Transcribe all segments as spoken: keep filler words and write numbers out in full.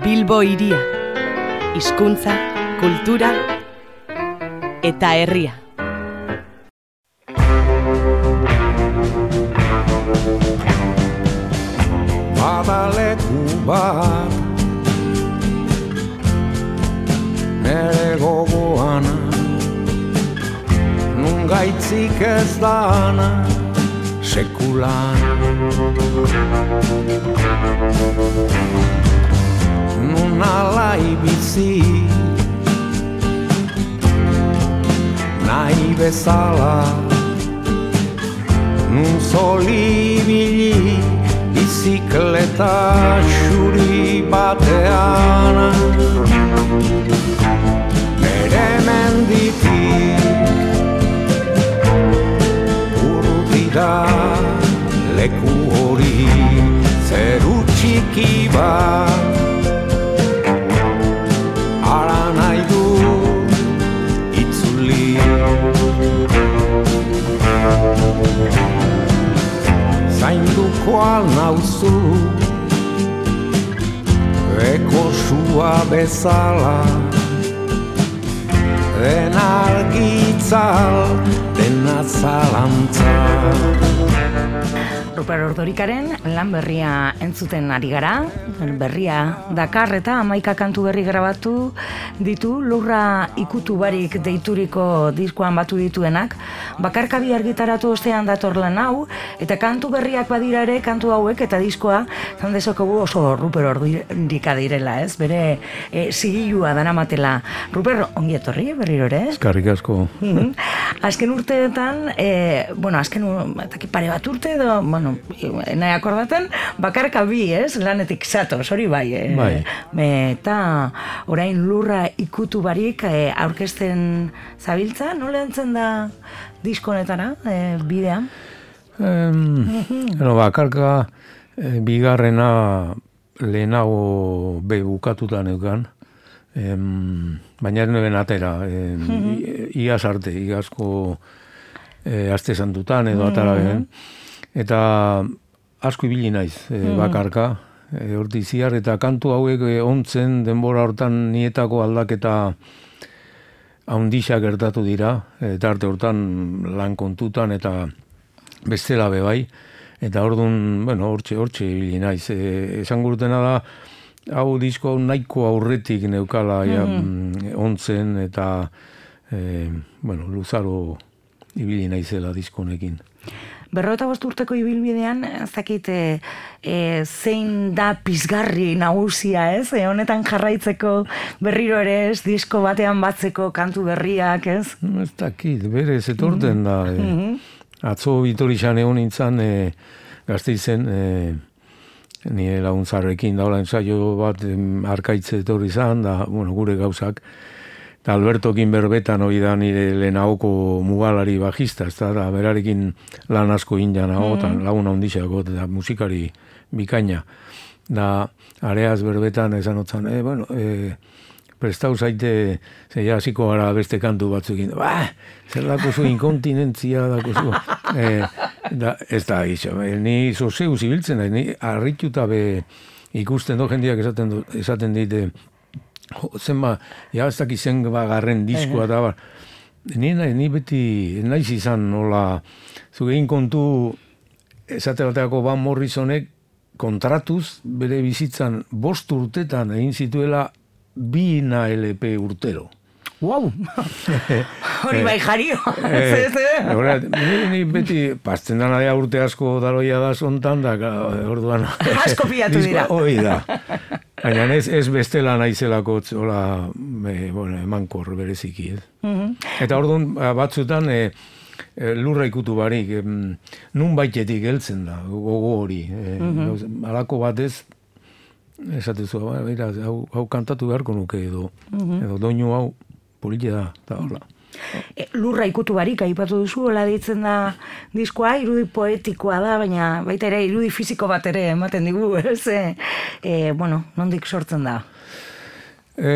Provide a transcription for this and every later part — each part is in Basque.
Bilbo hiria, hizkuntza, kultura eta herria. Badaleku bat nere gogoan, nun gaitzik ez dana sekulan. Nun alai bizi nahi bezala, nun zolibili bizikleta xuri batean. Nere menditik urrutira leku hori, zeru txiki bat ara nahi du itzuli. Zainduko al nauzu eko sua bezala, den argitzal, dena zalantza. Ruper Ordorikaren lan berria entzuten ari gara, berria dakar eta hamaika kantu berri grabatu ditu, Lurra ikutu barik deituriko diskoan batu dituenak, bakarkabi argitaratu ostean dator lan hau, eta kantu berriak badira ere, kantu hauek eta diskoa, zandezokogu oso Ruper Ordorika direla, ez? Bere e, zigilua daramatela. Ruper, ongi etorri berriro ere? Eskarrik asko. Azken urteetan, e, bueno, azken etaki pare bat urte edo, bueno, nahi akordaten, bakarka bi, ez? Lanetik zatoz, hori bai. E, bai. E, eta orain Lurra ikutu barik e, aurkezten zabiltza, nola entzen da diskonetara, e, bidean? Um, no, bakarka e, bigarrena lehenago be bukatuta neukan, em, baina ez nuen atera, em, mm-hmm. iaz arte, iazko e, aste santutan edo atara ben, eta asko ibili naiz e, bakarka, e, hortiziar, eta kantu hauek e, ontzen denbora hortan nietako aldaketa haundixak gertatu dira, eta arte hortan lan kontutan eta bestela bebai, eta orduan, bueno, hortxe, hortxe ibili naiz. E, esan gurtena da, hau disko nahiko aurretik neukala mm-hmm. ja, ontzen, eta e, bueno, luzaro ibili naizela diskonekin. Berrota bost urteko ibilbidean, ez dakit e, e, zein da pizgarri nagusia, ez? E, honetan jarraitzeko berriro ere ez, disko batean batzeko kantu berriak, ez? Ez dakit, berez etorten da. E, mm-hmm. Atzo Bitorixan egon nintzen, e, Gasteizen, e, nire laguntzarekin daula ensaio bat em, arkaitze etorri izan, da, bueno, gure gauzak. Eta Albertokin berbetan hori da nire lehenagoko mugalari bajista, ez da, berarekin lan asko indian agotan, mm. lagun handixako, eta musikari bikaina. Da, areaz berbetan esan otzan, e, bueno, e, prestau zaite, zeia hasiko gara beste kantu batzukin, ba, zer dako zu inkontinentzia dako zu. E, da, ez da, iso, e, ni zozeu zibiltzen, ni harrituta be ikusten do jendiak esaten, esaten dite, zenba, ja ez dakiz zen garren diskoa da, bar. Ni, ni beti naiz izan nola, zugein kontu esate bateako Van Morrisonek kontratuz bere bizitzan bost urtetan egin zituela bi na L P urtero. Wow! Hori bai jario! Ni, ni beti, pasten dana da urte asko daroia da zontan, da, orduan... Asko pilatu dira. Hoi da. Baina ez, ez bestela naizelako hola, e, bueno, emankor bereziki, ez. Mm-hmm. Eta orduan batzutan e, e, Lurra ikutu barik, e, nun baitetik heltzen da, gogo hori. E, mm-hmm. Alako batez, esatezu, beira, hau, hau kantatu beharko nuke edo, mm-hmm. edo doinu hau polite da, eta hola. E, Lurra ikutu barik, aipatu duzu, hola ditzen da diskoa, irudi poetikoa da, baina baita ere irudi fiziko bat ere ematen digu, ez? E, e, bueno, nondik sortzen da? E,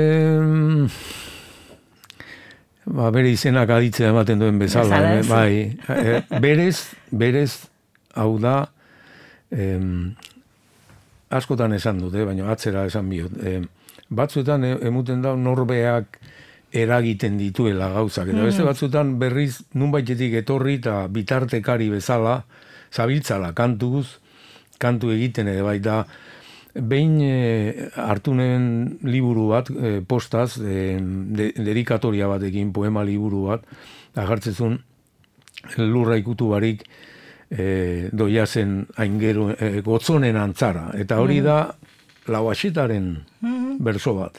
ba, bere izenak aditzea ematen duen bezala. Bezala, eh, bai, e, berez, berez, hau da, em, askotan esan dut, eh, baina atzera esan biot. E, batzuetan e, emuten da norbeak eragiten dituela gauzak. Eta beste batzuetan berriz nunbaitetik etorri eta bitartekari bezala, zabiltzala kantuz, kantu egiten ere bai da. Behin e, hartu neben liburu bat, e, postaz, e, de, dedikatoria batekin, poema liburu bat, agartzezun lurra ikutu barik e, doia zen aingero, e, gotzonen antzara. Eta hori da Lauaxetaren berso bat.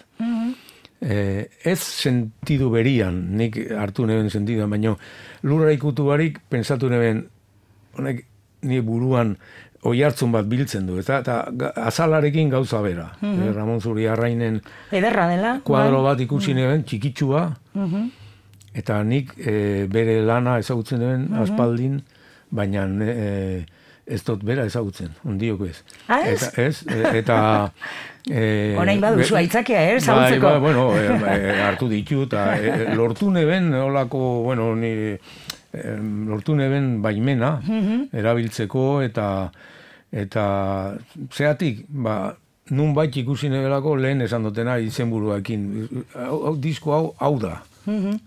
Eh, ez sentidu berian, nik hartu neben sentiduan, baina lurra ikutu barik pensatu neben, honek ni buruan oihartzun bat biltzen du, eta, eta azalarekin gauza bera. Mm-hmm. eh, Ramon Zuriarrainen ederra dela, kuadro bat ikusi neben, txikitsua, mm-hmm. eta nik eh, bere lana ezagutzen neben mm-hmm. aspaldin, baina eh, ez dut bera ezagutzen, ondiok ez. Ah, ez? Eta, ez, e, eta... E, Orain baduzu aitzakia, eh, ezagutzeko. Bai, bai, bueno, e, e, hartu ditu, eta e, lortu neben, olako, bueno, ni, e, lortu neben baimena, mm-hmm. erabiltzeko, eta, eta zeatik, ba, nun bait ikusi nebelako lehen esan dutena izenburuakin. Hau, hau, disko hau, hau da. Mm-hmm.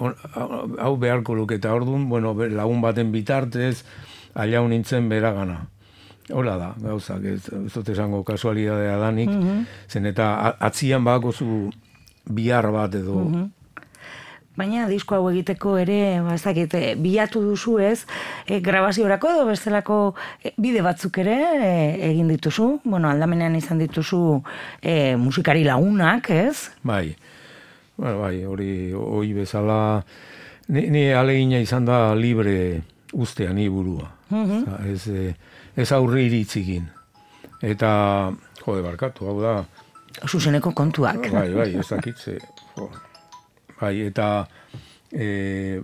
Hau beharko luke, eta orduan, bueno, lagun baten bitartez, aliau nintzen beragana. Hola da, gauzak, ez, ez dut esango kasualidadea danik, mm-hmm. zen eta atzian bako zu bihar bat edo. Mm-hmm. Baina disko hau egiteko ere, ba, ez dakit, bilatu duzu ez, e, grabaziorako edo bestelako e, bide batzuk ere e, egin dituzu, bueno, aldamenean izan dituzu e, musikari lagunak, ez? Bai, bueno, bai, hori hori bezala, ni, ni alegina izan da libre ustea ni burua. Mm-hmm. Ez, ez aurri iritzikin. Eta, jode, barkatu, hau da... Zuzeneko kontuak. Bai, bai, ez dakitze. Bai, eta... E,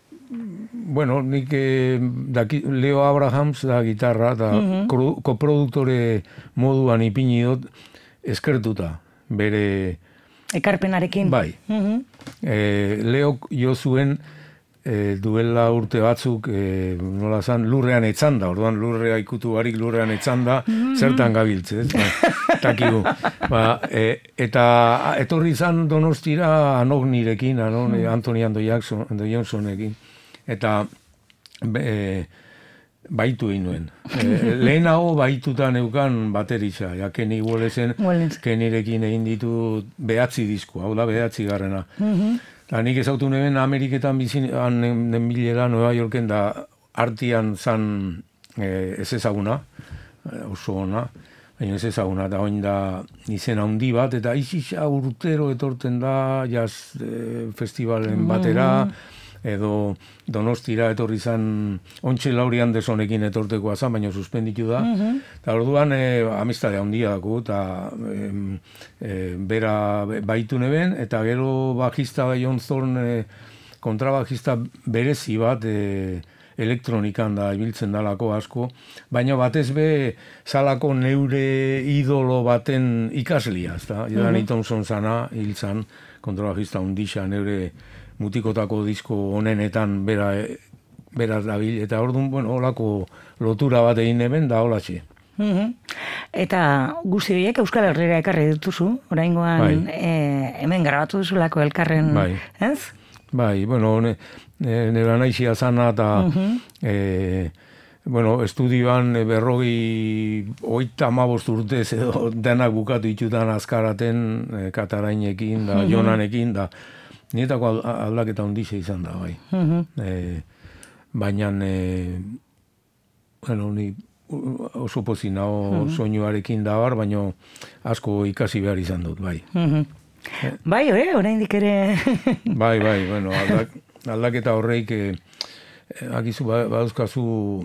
bueno, nik e, daki, Leo Abrahams da gitarra, eta mm-hmm. koproduktore moduan ipini dut eskertuta, bere... Ekarpenarekin. Bai. Mm-hmm. E, Leo jo zuen... E, duela urte batzuk, e, nola zan, lurrean etzanda, orduan lurrea ikutu barik lurrean etzanda, mm-hmm. zertan gabiltze, ez? Ba, takigu. Ba, e, eta etorri zan Donostira anok nirekin, anok, mm-hmm. Anthony Ando Jackson, Ando Johnsonekin, eta e, baitu inuen. E, lehenago baituta neukan bateritza, ja, Kenny Wallesen, Kennyrekin egin ditu behatzi disko, hau da behatzi garrena. Mm-hmm. Da, nik ezautu neben Ameriketan bizin, nenbilera Nueva Yorken da artian zan e, ez ezaguna, oso ona, baina ez ezaguna, da oin da izen handi bat, eta izisa urtero etorten da jazz e, festivalen batera, edo Donostira etorri zan Ontxe Lauri Andersonekin etortekoa zan, baina suspenditu da. Mm-hmm. Eta orduan e, amistade handia dago, eta e, e, bera baitu neben, eta gero bajista John Thorne e, kontrabajista berezi bat e, elektronikan da ibiltzen dalako asko, baina batez be salako neure idolo baten ikaslia, ezta? Mm-hmm. Danny Thompson zana, hil zan, kontrabajista hundisa neure mutikotako disko honenetan bera, bera dabil, eta orduan, bueno, holako lotura bat egin eben da holatxe. Mm-hmm. Eta guzti horiek Euskal Herrera ekarri dituzu, oraingoan bai. e, hemen grabatu duzulako elkarren, bai. Ez? Bai, bueno, ne, ne, nera naixia zana, eta mm-hmm. e, bueno, estudioan berrogi oita amabost urtez edo denak bukatu itxutan azkaraten, e, Katarainekin, da, mm-hmm. Jonanekin, da, nietako aldaketa ondixe izan da, bai. Mm-hmm. E, baina, e, bueno, ni oso pozinao mm-hmm. soinuarekin da bar, baina asko ikasi behar izan dut, bai. Mm-hmm. E, bai, eh, oraindik ere... bai, bai, bueno, aldak, aldaketa horreik, e, akizu, badauzkazu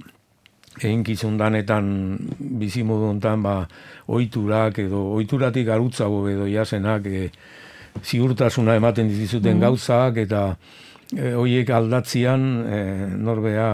eginkizun danetan, bizimodu hontan, ba, oiturak edo, oituratik garutzago edo jasenak, e, ziurtasuna ematen dizuten mm. gauzak, eta e, horiek aldatzian e, norbea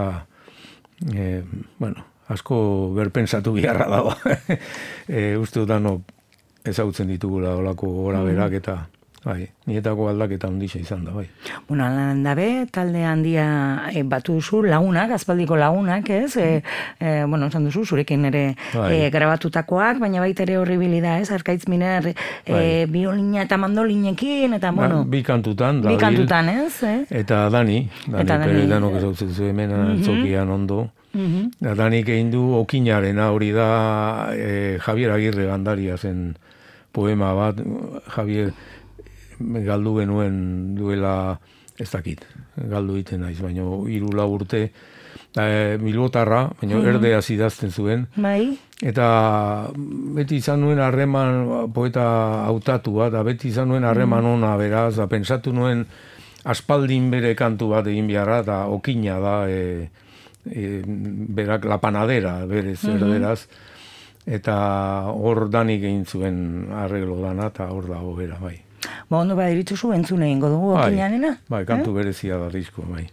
e, bueno, asko berpensatu biharra dago. e, uste dutan no, ezagutzen ditugula olako gora berak, eta Bai, nietako aldaketa handia izan da, bai. Bueno, lan dabe, talde handia e, batu duzu, lagunak, azpaldiko lagunak, ez? E, e, bueno, esan duzu, zurekin ere bai. e, grabatutakoak, baina baita ere horri bilida, ez? Arkaitz Miner, bai. e, biolina eta mandolinekin, eta, bueno... Ba, bi kantutan, da. Bi kantutan, ez? Eh? Eta Dani, Dani, eta Dani Pere danok ezautzen zu hemen antzokian mm-hmm. ondo. Mm-hmm. Da, Danik egin du Okinarena, hori da e, Javier Agirre Gandaria zen poema bat, Javier... galdu genuen duela ez dakit, galdu egiten naiz, baina hiru lau urte e, Bilbotarra, baina mm-hmm. erdeaz idazten zuen. Bai. Eta beti izan nuen harreman poeta hautatu bat, beti izan nuen harreman mm-hmm. ona beraz, da, pensatu nuen aspaldin bere kantu bat egin beharra, eta Okina da, e, e, berak la panadera, berez, mm-hmm. erderaz, eta hor Danik egin zuen arreglo dana, eta hor dago bera, bai. Ba, ondo baderitzuzu entzune egingo dugu Okinarena? Bai, kantu eh? berezia da disko, bai.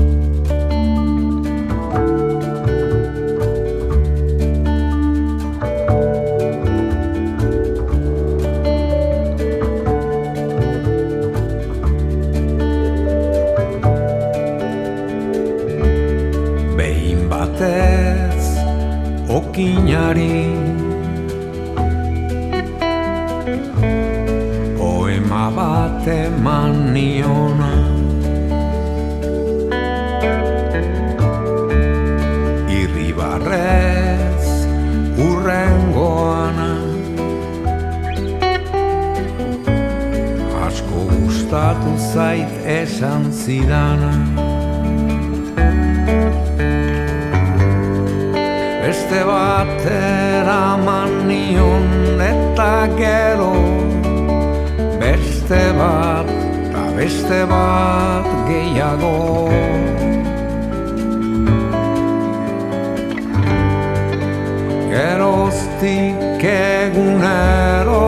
Behin batez Okinari bat eman niona Irribarrez urrengoana Asko gustatu zait esan zidana Beste bat eraman nion eta gero Beste bat, eta beste bat gehiago Geroztik egunero,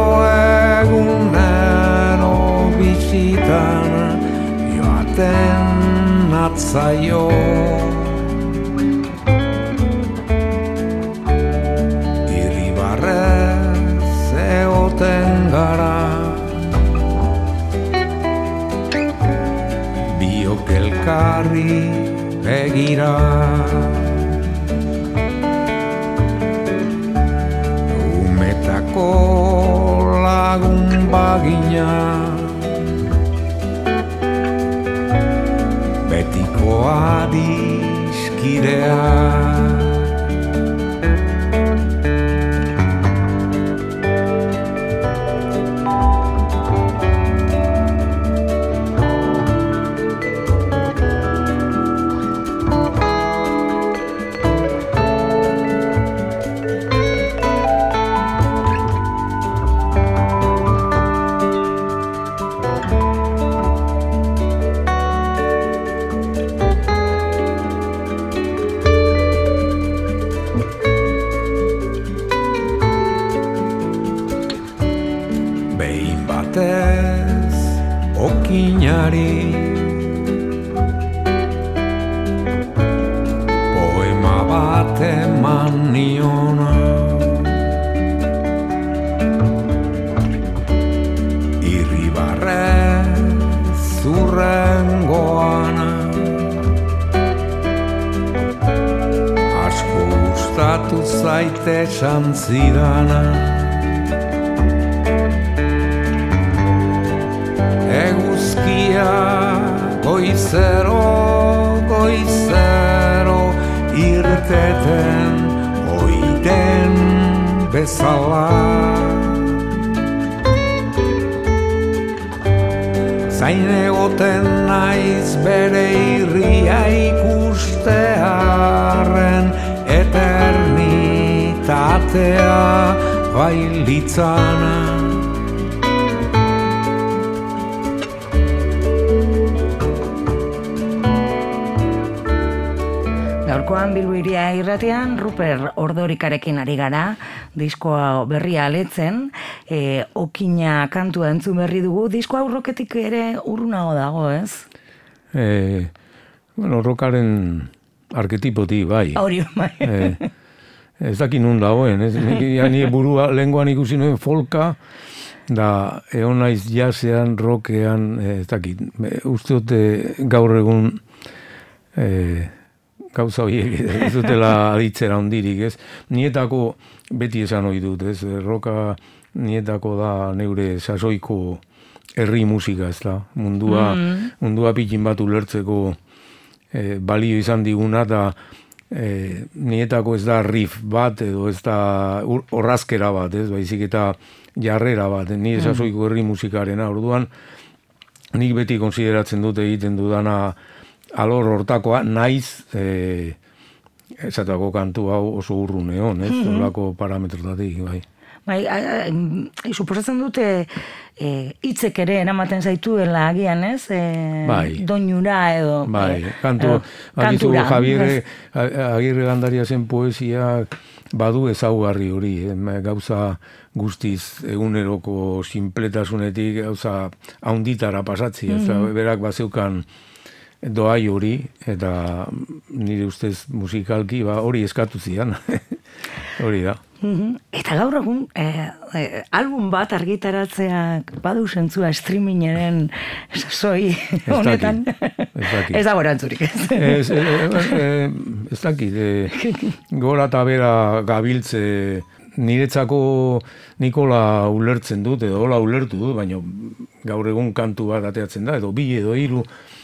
egunero bizitan joaten atzaio Irribarrez egoten gara Elkarri begira Umetako lagun bagina Betiko adiskidea Okinari poema bat eman niona Irribarrez urrengoana Asko gustatu zait esan zidana Eguzkia goizero, goizero irteten oiten bezala Zain egoten naiz bere irria ikustearen eternitatea bailitzana Gaurkoan Bilbo Hiria irratean Ruper Ordorikarekin ari gara, diskoa berria aletzen, e, Okina kantua entzun berri dugu, diskoa urroketik ere urrunago dago, ez? E, bueno, rockaren arketipoti, bai. Hori, bai. E, ez daki nun dagoen, ez? Ni burua lenguan ikusi nuen folka, Da, egon naiz jazzean, rockean, ez dakit, uste dute gaur egun e, gauza horiek ez dutela aditzera ondirik, ez? Nietako beti esan ohi dut, ez? Roka nietako da neure sasoiko herri musika, ez da? Mundua, mm. mundua pikin bat ulertzeko e, balio izan diguna, eta e, nietako ez da riff bat, edo ez da orrazkera bat, ez? Baizik eta jarrera bat, ni sasoiko herri musikarena, orduan, nik beti konsideratzen dute egiten dudana alor hortakoa, naiz e, esatako kantu hau oso urrun egon, ez? Mm-hmm. Olako parametrotatik, bai. Bai, suposatzen dute hitzek e, ere eramaten zaituela agian, ez? E, bai. Doinura edo... Bai, kantu, aditu Javier Agirre Gandaria zen poesia badu ezaugarri hori, eh? Gauza guztiz eguneroko sinpletasunetik gauza haunditara pasatzi, ez? Mm-hmm. Berak bazeukan doai hori, eta nire ustez musikalki ba, hori eskatu zian. Hori da. Mm-hmm. Eta gaur egun, eh, eh, album bat argitaratzeak badu zentzua streamingeren sasoi honetan. Ez da gora antzurik. Ez, ez, ez, ez dakit. Eh, gora eta bera gabiltze niretzako Nikola ulertzen dut, edo hola ulertu dut, baina gaur egun kantu bat ateatzen da, edo bi edo hiru,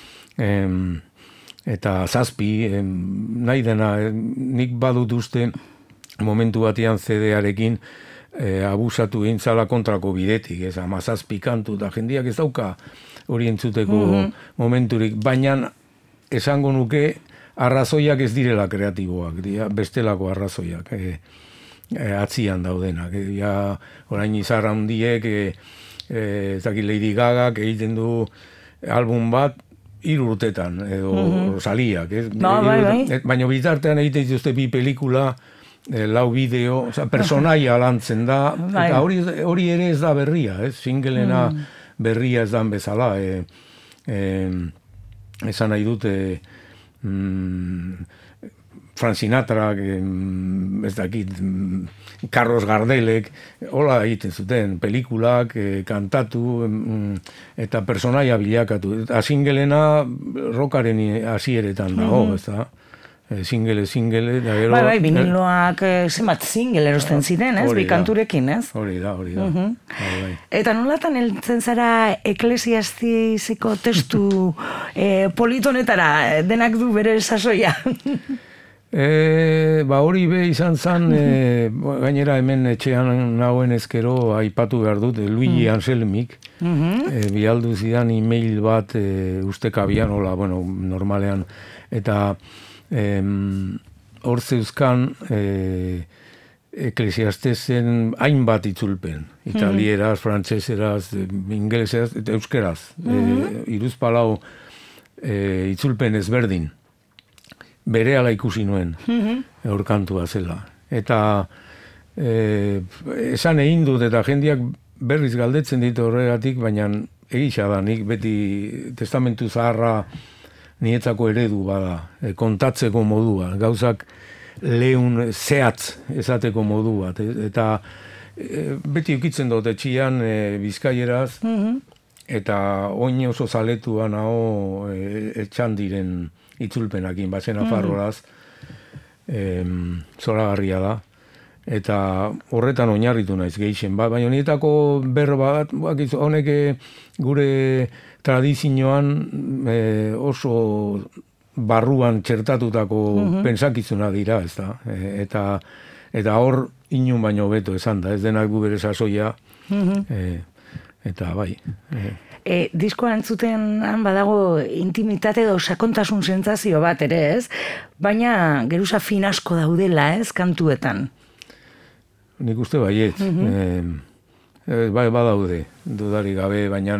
em, eta zazpi, em, nahi dena, nik badut uste, momentu batean C D-arekin e, abusatu egin zala kontrako bidetik, ez, amazazpi kantu, da jendiak ez dauka hori entzuteko mm-hmm. momenturik, baina esango nuke arrazoiak ez direla kreatiboak, dira, bestelako arrazoiak, e, e, atzian daudenak, e, ja, orain izarra hundiek, e, e, ez dakit Lady Gagak egiten du album bat, hiru urtetan, edo mm-hmm. Rosaliak, ez? No, bai, bai. Baina bitartean egiten dituzte bi pelikula, E, lau bideo, oza, personaia lantzen da, eta hori, hori ere ez da berria, ez? Singlena mm. berria ez dan bezala. E, e, esan nahi dute mm, Frank Sinatra, e, ez dakit, Carlos Gardelek, hola egiten zuten, pelikulak, e, kantatu, mm, eta personaia bilakatu. Eta singlena rockaren hasieretan dago, mm. ez da? Single, single, da gero... Bai, bai, biniloak zenbat single erosten ziren, ez? Bikanturekin, ez? Hori da, hori da. Uh-huh. Bai, bai. Eta nolatan heltzen zara eklesiastiziko testu eh, politonetara, denak du bere sasoia? e, ba hori be izan zan, e, gainera hemen etxean nagoen ezkero aipatu behar dut, Luigi uh-huh. Anselmik, uh-huh. e, bialdu zidan email bat e, ustekabian, hola, bueno, normalean, eta... hor zeuzkan e, eklesiastezen hainbat itzulpen. Italieraz, frantseseraz, ingeleseraz eta euskeraz. Mm-hmm. E, iruzpalau e, itzulpen ezberdin. Berehala ikusi nuen, mm-hmm. aurkantua zela. Eta e, esan egin dut eta jendiak berriz galdetzen ditu horregatik, baina egisa da, nik beti testamentu zaharra nietzako eredu bada, e, kontatzeko modua, gauzak lehun zehatz esateko modu bat, e, eta e, beti ukitzen dut etxian e, bizkaieraz, mm-hmm. eta oin oso zaletua nago e, etxan diren itzulpenakin, bazen afarroraz, mm-hmm. e, zoragarria da, eta horretan oinarritu naiz gehixen bat, baina nietako berba bat, honek gure tradizioan e, oso barruan txertatutako uh-huh. pensakizuna dira, ez da. E, eta, eta hor inun baino beto esan da, ez denak du bere sasoia, uh-huh. e, eta bai. E. E, diskoa entzuten badago intimitate edo sakontasun sentsazio bat ere, ez? Baina geruza fin asko daudela, ez, kantuetan? Nik uste baiet. Uh-huh. e, bai badaude, dudari gabe, baina...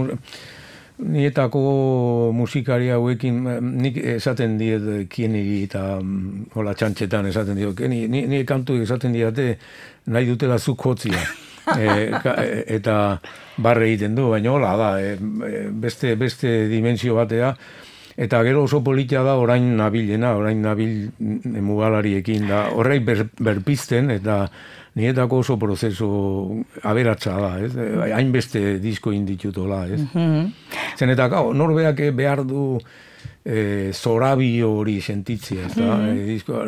Nietako musikari hauekin, nik esaten diet kieniri eta hola txantxetan esaten diot, ni, ni, ni kantu esaten diate nahi dutela zuk jotzia. e, ka, eta barre egiten du, baina hola da, e, beste, beste dimensio batea, eta gero oso polita da orain nabilena, orain nabil mugalariekin da, horrei ber, berpizten, eta nietako oso prozesu aberatsa da, ez? Hainbeste disko inditutola, ez? Mm-hmm. Zen eta gau, norbeak behar du e, zorabi hori sentitzia, ez da? Mm-hmm. E, disko,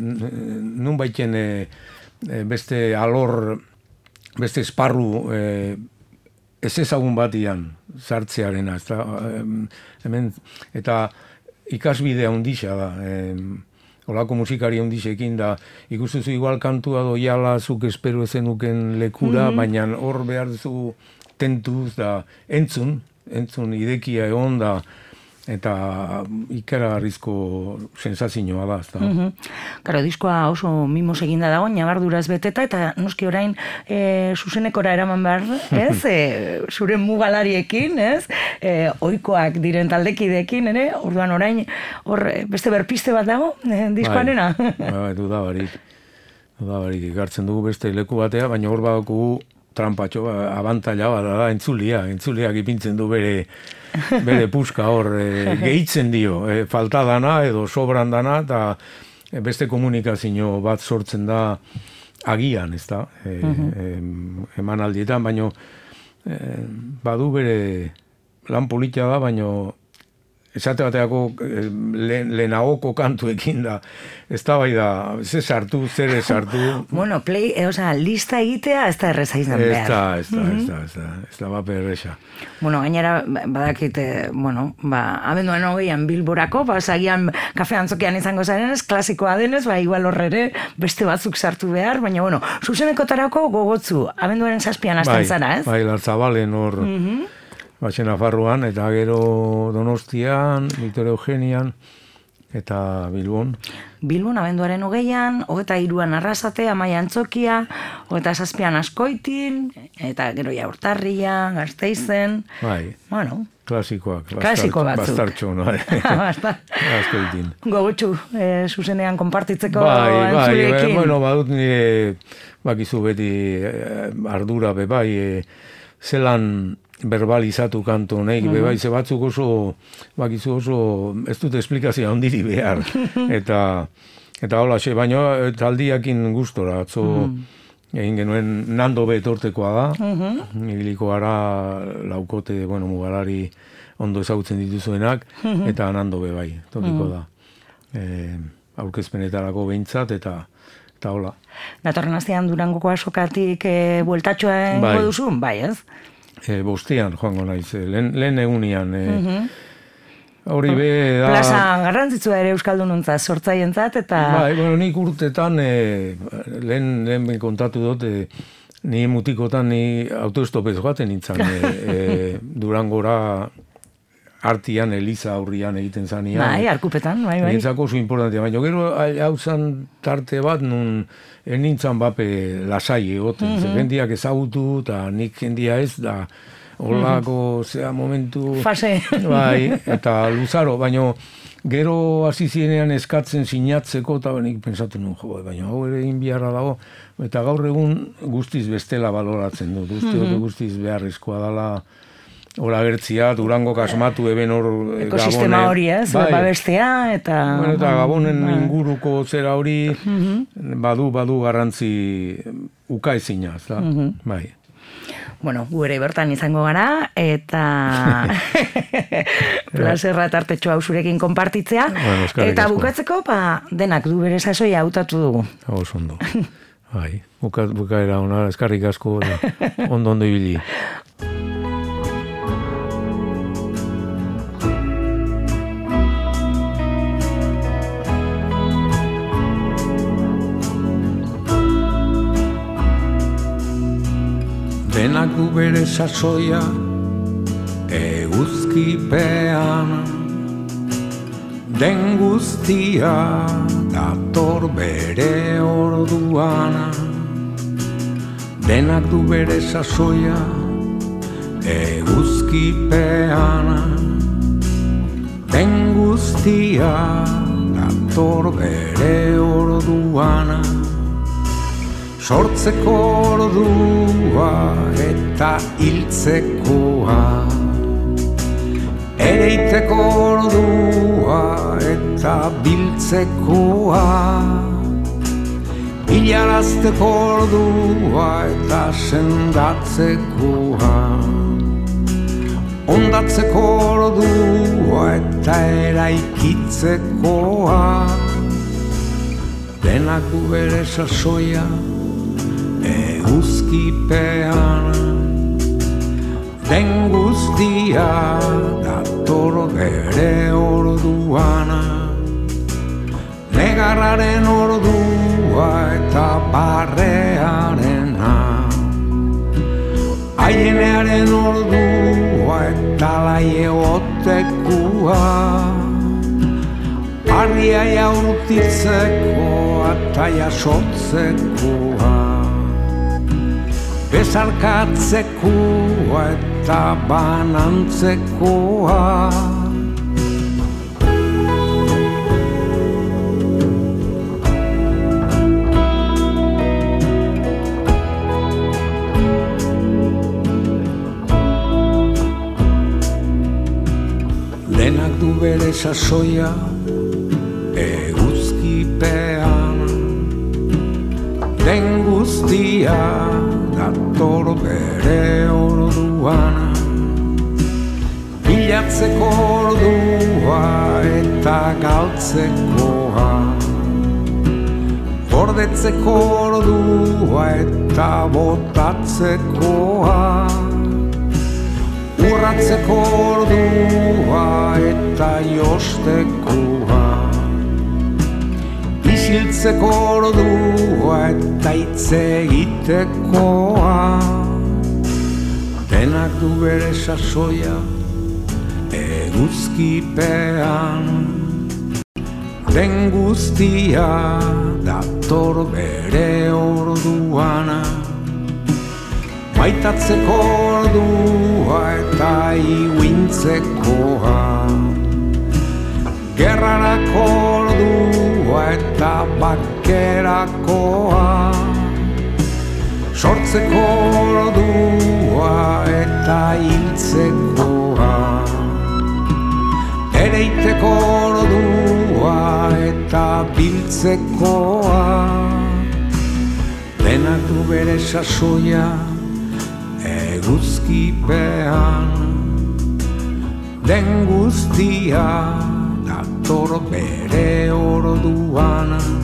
nun baiten e, beste alor, beste esparru e, ez ezagun batian sartzearena, ez da? E, hemen, eta ikasbidea handixa da, e, olako musikari handisekin da, ikustuzu igual kantua doiala zuk espero ezenuken lekura, mm-hmm. baina hor behar duzu tentuz da entzun, entzun idekia egon da, eta ikaragarrizko sensazioa da, ezta. Mm-hmm. Karo, diskoa oso mimos eginda dago, nabarduraz beteta, eta noski orain e, zuzenekora eraman behar, ez? E, zure mugalariekin, ez? E, oikoak diren taldekideekin, ere? Orduan orain, hor beste berpiste bat dago, e, diskoarena? Bai, bai, dudabarik. Dudabarik, ikartzen dugu beste leku batea, baina hor badugu trampatxo, abantaila bat da, entzulia, entzuliak ipintzen du bere bere puska hor, e, gehitzen dio, e, falta dana edo sobran dana, eta beste komunikazio bat sortzen da agian, ez da, e, uh-huh. e, eman aldietan, baino e, badu bere lan politia da, baino esate bateako lehen, lehenagoko kantuekin da, ez da bai da, ze sartu, zer sartu. Bueno, play, e, oza, lista egitea ez da erreza izan behar. Ez da, ez da, ez da, ez da, ez da bape erreza. Bueno, gainera, badakite, bueno, ba, abenduan hogeian Bilborako, ba, zagian kafe antzokian izango zaren ez, klasikoa denez, ba, igual horrere beste batzuk sartu behar, baina, bueno, zuzenekotarako gogotzu, abenduaren zazpian hasten zara, ez? Bai, Lartzabalen hor, mm-hmm. Batzen Nafarroan, eta gero Donostian, Victor Eugenian, eta Bilbon. Bilbon, abenduaren hogeian, hogeta iruan Arrasate, Amaia Antzokia, hogeta zazpian Askoitin, eta gero ja Urtarria, Gasteizen. Bai, bueno, klasikoak. Klasiko batzuk. Bastartxo, no? Askoitin. Gogotxu, e, zuzenean konpartitzeko bai, entzuleekin. Bai, bueno, badut nire, bakizu beti ardura be bai, e, zelan verbalizatu kantu honek, uh-huh. bebai, ze batzuk oso, bakizu oso, ez dut esplikazioa ondiri behar, eta, eta hola, xe, baina taldiakin gustora, atzo, uh-huh. egin genuen Nando be etortekoa da, uh-huh. ibiliko gara laukote, bueno, mugalari ondo ezagutzen dituzuenak, uh-huh. eta Nando be bai, tokiko uh-huh. da. E, aurkezpenetarako behintzat, eta eta hola. Datorren astean Durangoko asokatik e, bueltatxoa bai. Duzu, bai ez? E, bostean joango naiz, lehen, lehen egunian. E, mm-hmm. Hori be da... Plaza garrantzitsua ere Euskaldununtza, sortzaientzat, eta... Bai, bueno, nik urtetan, e, lehen, lehen kontatu dut, e, ni mutikotan ni autoestopez joaten nintzen, e, e, Durangora artian, Eliza aurrian egiten zanian. Bai, arkupetan, bai, bai. Nintzako oso importantea, baina gero hau zan tarte bat, nun nintzen bape lasai egoten, mm-hmm. jendiak ezagutu, eta nik jendia ez, da holako, mm-hmm. zea momentu... Fase. Bai, eta luzaro, baina gero hasi zirenean eskatzen sinatzeko, eta nik pensatu nuen, jo, baina hau ere inbiarra dago, eta gaur egun guztiz bestela baloratzen dut, uste mm-hmm. guztiz beharrezkoa dela, hora gertzia, Durango kasmatu eben hor Gabonen. Ekosistema hori, ez? Bai. Babestea, eta... Bueno, eta Gabonen bai. Inguruko zera hori, mm-hmm. badu, badu garrantzi ukaezina, ez da? Mm-hmm. Bai. Bueno, gu ere bertan izango gara, eta plazerra tartetxo hau zurekin konpartitzea. Bueno, eta bukatzeko, ba, denak du bere sasoia hautatu dugu. Hau ondo. Bai, buka, bukaera ona, eskarrik asko, ondo ondo ibili. Denak du bere sasoia eguzkipean, den guztia dator bere orduan. Denak du bere sasoia eguzkipean, den guztia dator bere orduan. Sortzeko ordua eta hiltzekoa, ereiteko ordua eta biltzekoa, Hilarazteko ordua eta sendatzekoa, ondatzeko ordua eta eraikitzekoa, denak du bere sasoia eguzkipean, den guztia dator bere orduana, negarraren ordua eta barrearena, ailenearen ordua eta laiegotekua, harria jaurtitzeko eta jasotzekoa, bezarkatzekoa eta banantzekoa. Denak du bere sasoia eguzkipean, den guztia dator bere orduana, bilatzeko ordua eta galtzekoa, gordetzeko ordua eta botatzekoa, urratzeko ordua eta jostekoa, isiltzeko ordua eta hitz egitekoa, denak du bere sasoia eguzkipean, den guztia dator bere orduana, maitatzeko ordua eta iuintzekoa, gerrarako ordua eta bakerakoa, sortzeko ordua eta hiltzekoa, ereiteko ordua eta biltzekoa, denak du bere sasoia eguzkipean, den guztia dator bere orduana,